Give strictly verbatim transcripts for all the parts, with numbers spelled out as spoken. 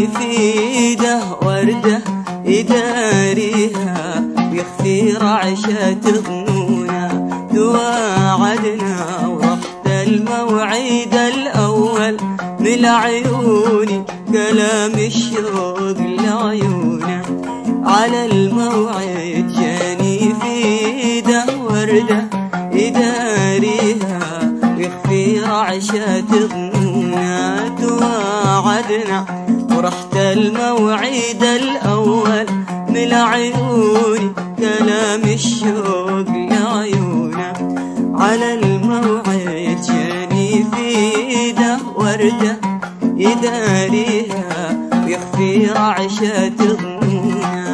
جاني في ايده وردة يداريها ويخفي رعشة ظنونا. تواعدنا ورحت الموعد الأول من عيوني كلام الشوق لعيونه. على الموعد جاني في ايده وردة يداريها ويخفي رعشة ظنونا. تواعدنا ورحت الموعد الأول من عيوني كلام الشوق لعيونه. على الموعد جاني في ايده وردة يداريها ويخفي رعشة ظنونا.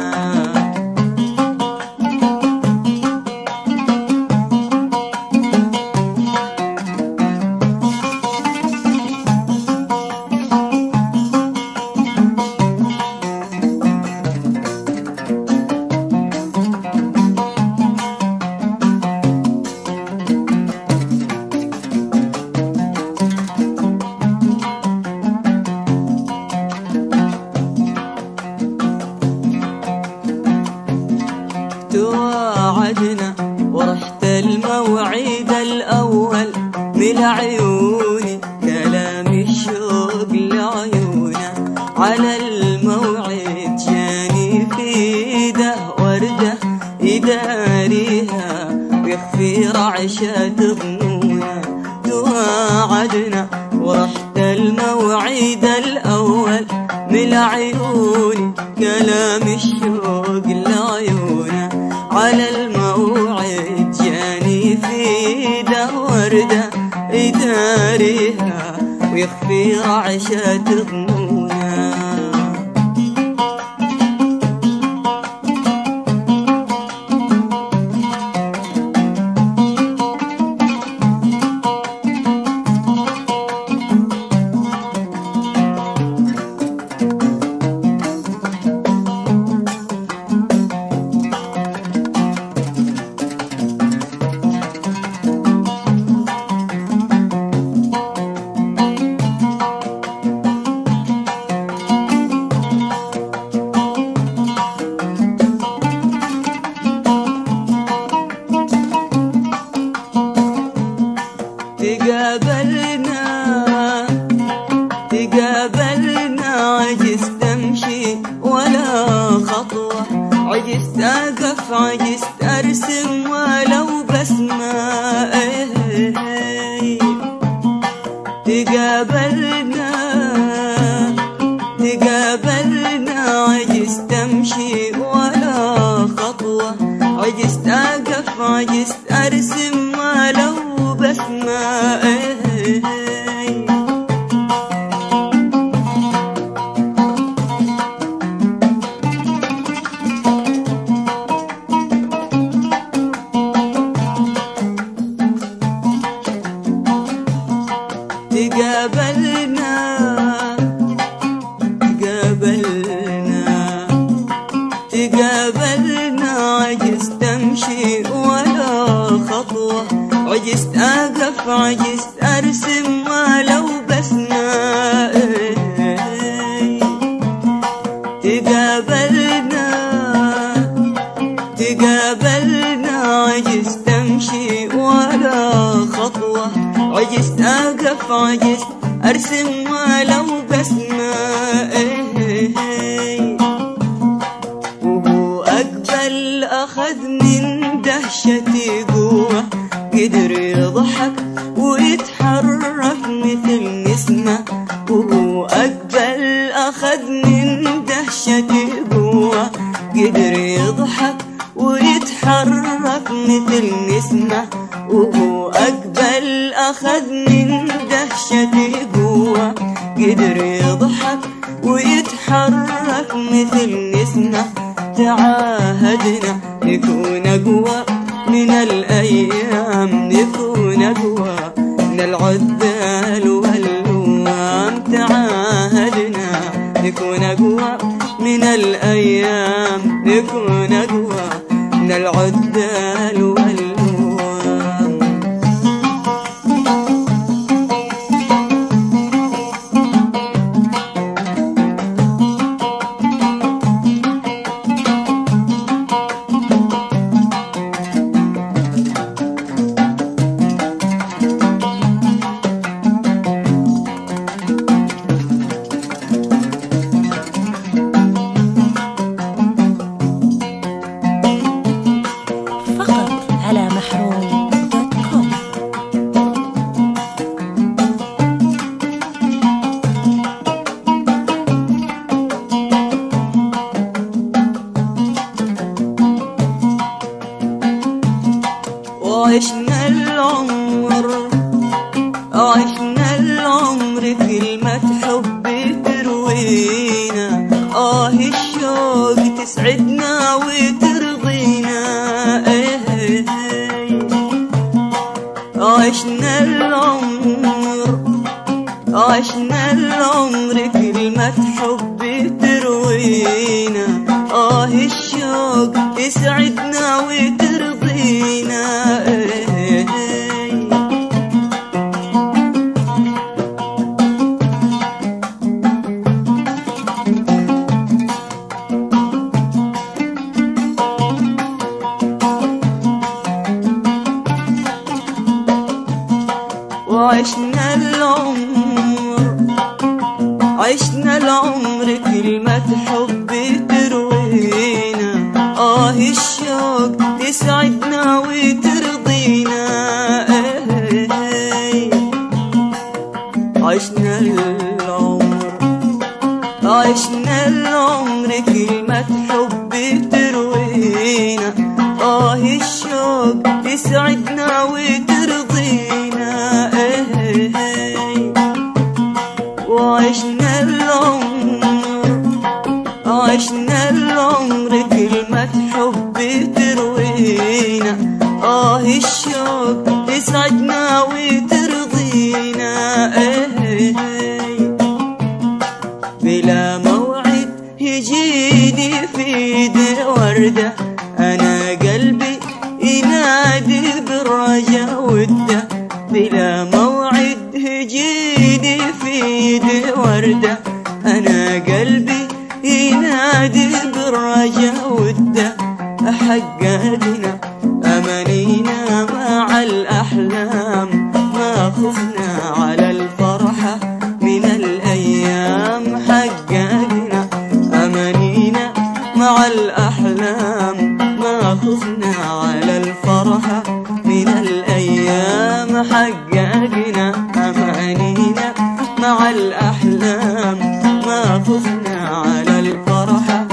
تواعدنا ورحت الموعد الأول من عيوني كلام الشوق لعيونه. على الموعد جاني في ايده وردة يداريها ويخفي رعشة ظنونا. تواعدنا ورحت الموعد الأول من عيوني كلام الشوق لعيونه. على الموعد جاني في ايده وردة يداريها ويخفي رعشة ظنونا. تقابلنا تقابلنا عجزت امشي ولا خطوة، عجزت اقف عجزت ارسم ولو بسمة. تقابلنا تقابلنا عجزت امشي ولا خطوة، عجزت اقف عجزت ارسم ولو بسمة. تقابلنا تقابلنا تقابلنا عجزت امشي ولا خطوة، عجزت اقف عجزت ارسم ولو بسمة. تقابلنا تقابلنا عجزت امشي ولا خطوة، عجزت اقف عجزت ارسم ولو بسمة. وهو اقبل اخذ من دهشتي قوة، قدر يضحك ويتحرك مثل نسمة. وهو أقبل أخذ من دهشتي قوة، قدر يضحك ويتحرك مثل نسمة. وهو أقبل أخذ من دهشتي قوة، قدر يضحك ويتحرك مثل نسمة. تعاهدنا نكون أقوى من الأيام، نكون أقوى من العذال واللوام. تعاهدنا نكون أقوى من الأيام، نكون أقوى من العذال واللوام. الشوق تسعدنا وترضينا. ايه عشنا العمر عشنا العمر كلمة حب تروينا. آه الشوق تسعدنا وترضينا. وعشنا العمر عشنا العمر كلمة حب تروينا. آه الشوق تسعدنا وترضينا. عشنا العمر عشنا العمر كلمة حب تروينا. آه الشوق تسعدنا وترضينا. وعشنا العمر عشنا العمر كلمة حب تروينا. آه الشوق تسعدنا وترضينا. بلا موعد يجيني في ايدي وردة، أنا قلبي ينادي بالرجا وده. بلا موعد يجيني في ايدي وردة، أنا قلبي ينادي بالرجا وده. حققنا أمانينا مع الأحلام، ما خفنا على الفرحة من الأيام. حققنا أمانينا مع الأحلام، ما خفنا على الفرحة من الأيام. حققنا أمانينا مع الأحلام، ما خفنا على الفرحة